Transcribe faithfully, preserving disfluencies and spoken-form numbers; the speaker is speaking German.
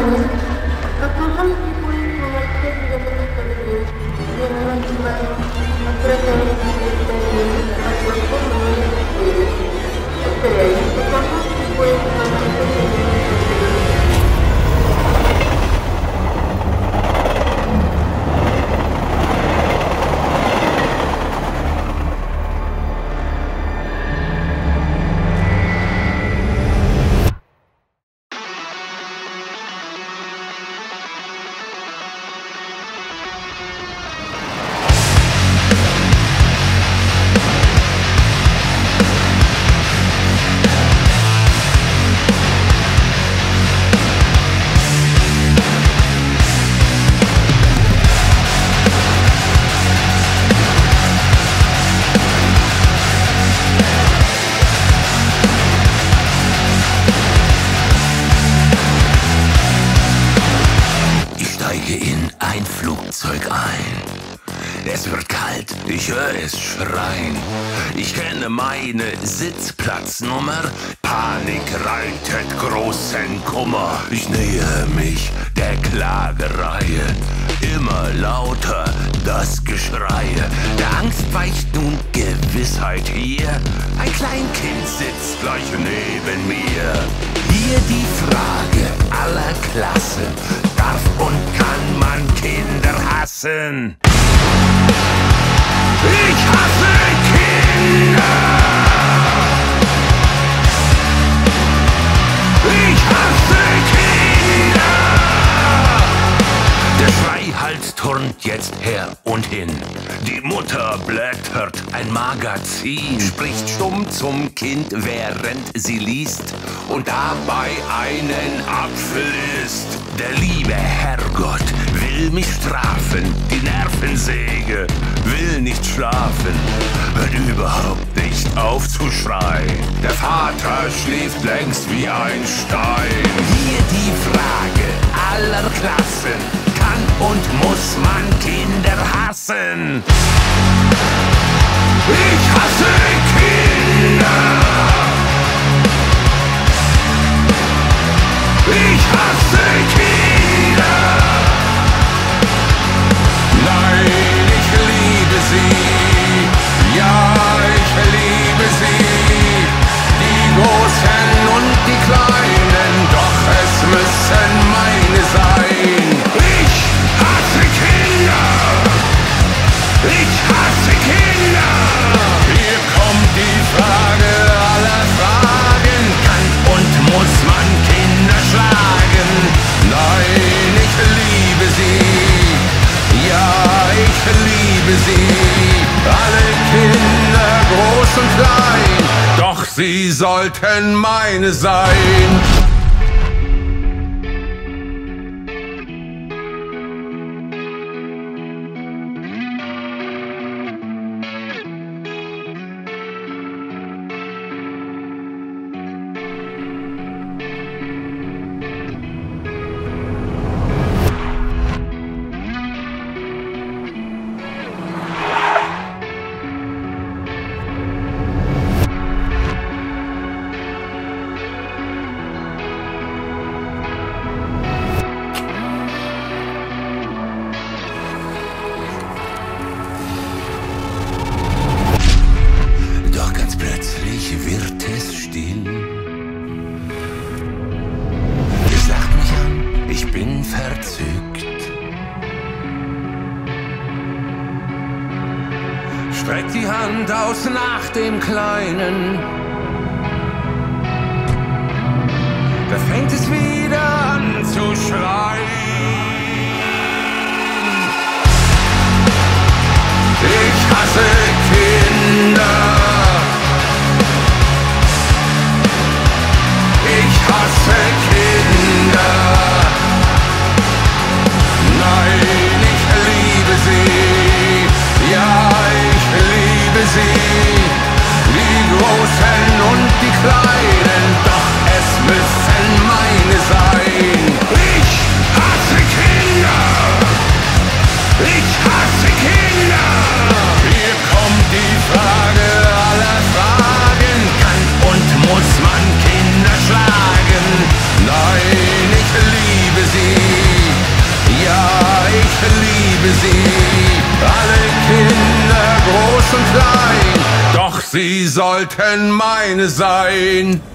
Es wird kalt, ich höre es schreien. Ich kenne meine Sitzplatznummer. Panik reitet großen Kummer. Ich nähe mich der Klagereihe. Immer lauter das Geschreie. Der Angst weicht nun Gewissheit hier. Ein Kleinkind sitzt gleich neben mir. Hier die Frage aller Klassen. Darf und kann man Kinder hassen? Ich hasse Kinder! Ich hasse Kinder! Der Schreihals turnt jetzt her und hin. Die Mutter blättert ein Magazin, spricht stumm zum Kind, während sie liest und dabei einen Apfel isst. Der liebe Herrgott will mich strafen, die Nervensäge will nicht schlafen, hört überhaupt nicht auf zu schreien. Der Vater schläft längst wie ein Stein. Hier die Frage aller Klassen: Kann und muss man Kinder hassen? Ich hasse Kinder! Ich hasse Kinder! Nein, ich liebe sie, ja, ich liebe sie, die Großen und die Kleinen, doch es müssen meine sein. Ich hasse Kinder! Ich hasse Kinder! Hier kommt die Frage aller Fragen, kann und muss man Kinder schlagen? Nein, ich liebe sie, ja, ich liebe sie, alle Kinder, groß und klein, doch sie sollten meine sein. Streck die Hand aus nach dem Kleinen. Da fängt es wieder an zu schreien. Ich hasse Kinder. Ich hasse Kinder. Nein, ich liebe sie. Ja, ich liebe sie, die große sie, alle Kinder, groß und klein, doch sie sollten meine sein.